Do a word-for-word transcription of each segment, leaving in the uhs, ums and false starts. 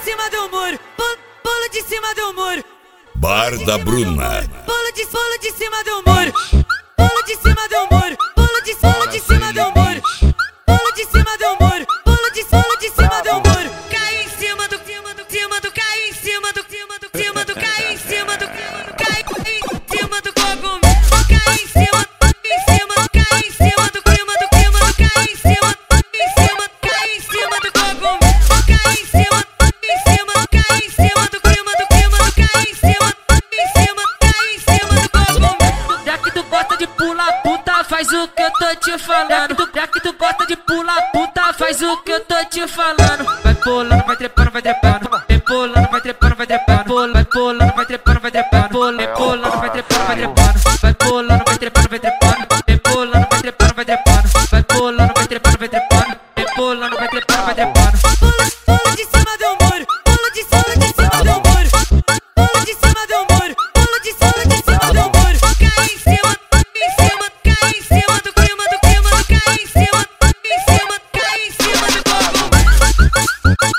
cima do muro, pulo, pulo de cima do muro. Bar da Bruna. Pulo de, pulo de cima do muro, pulo de cima do muro, pulo de, pulo de cima do muro, pulo de cima do muro, pulo de, pulo de cima do muro. Cai em cima do, cima do, cima do, cai em cima do, cima do, cima do, cai em cima do, cai em cima do cogumelo, cai em cima, em cima, cai em cima do, cima do, cima do, cai em cima, em cima, cai em cima do cogumelo, cai em cima, em cima, cai em cima do, cima do, cima do, cai em cima, em cima, cai em cima do cogumelo. Já que tu gosta de pular puta, faz o que eu tô te falando. Já que tu gosta de pular puta, faz o que eu tô te falando. Vai pulando, vai trepando, vai trepando. Vai pulando, vai trepando, vai trepando. Vai pulando, vai trepando, vai trepando. Vai pulando, vai trepando, vai trepando. Vai pulando, vai trepando, vai trepando. Vai pulando, vai trepando, vai trepando. Vai pulando, vai trepando, vai trepando. Vai pulando, vai trepando, vai trepando. Pulo, pulo de cima do muro, pulo de, pulo de cima do muro, pulo de cima do muro, pulo de, pulo de cima do muro. Cai em cima, em cima, cai em cima do clima do clima do, cai em cima, em cima, cai em cima do cogumelo.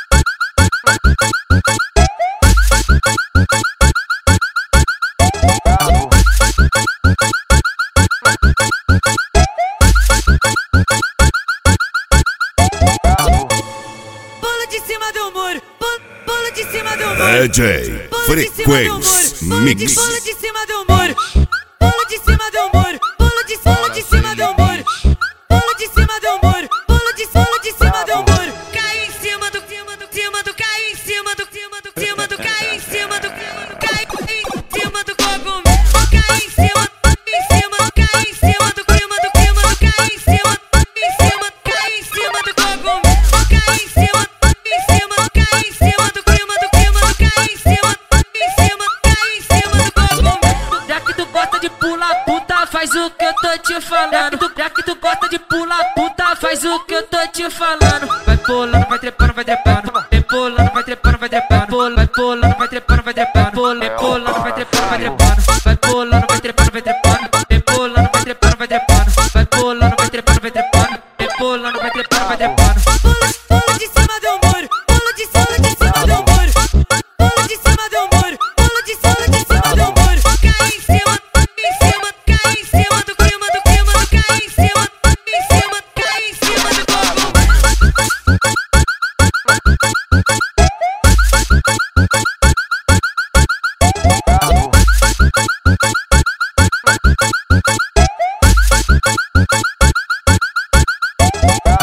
Pulo de cima do muro, pulo, pulo de cima do muro. D J Pulo de cima do muro, Frequency pulo de, Mix. pulo de cima do muro, pulo de cima do muro, pulo de, pulo de cima do muro, pulo de cima do muro, pulo de, pulo de cima do muro. Cai em cima do, cima do, cima do, cai em cima do, cima do, cima do, cai em cima do, cai em cima do cogumelo, cai em cima, em cima, cai em cima do clima do clima do, cai em cima, em cima, cai em cima do cogumelo, cai em cima, em cima, cai em cima do clima do clima do, cai em cima, em cima, cai em cima do cogumelo. Já que tu gosta de pular puta, faz o que eu tô te falando. Já que tu gosta de pular puta, faz o que eu tô te falando. Vai pulando, vai trepando, vai trepando. Vai pulando, vai trepando, vai trepando. Vai pulando, vai trepando, vai trepando. Vai pulando, vai trepando, vai trepando. Vai pulando, vai trepando, vai trepando. Vai pulando, vai trepando, vai trepando. Vai pulando, vai trepando, vai trepando. Vai pulando, vai trepando, vai trepando.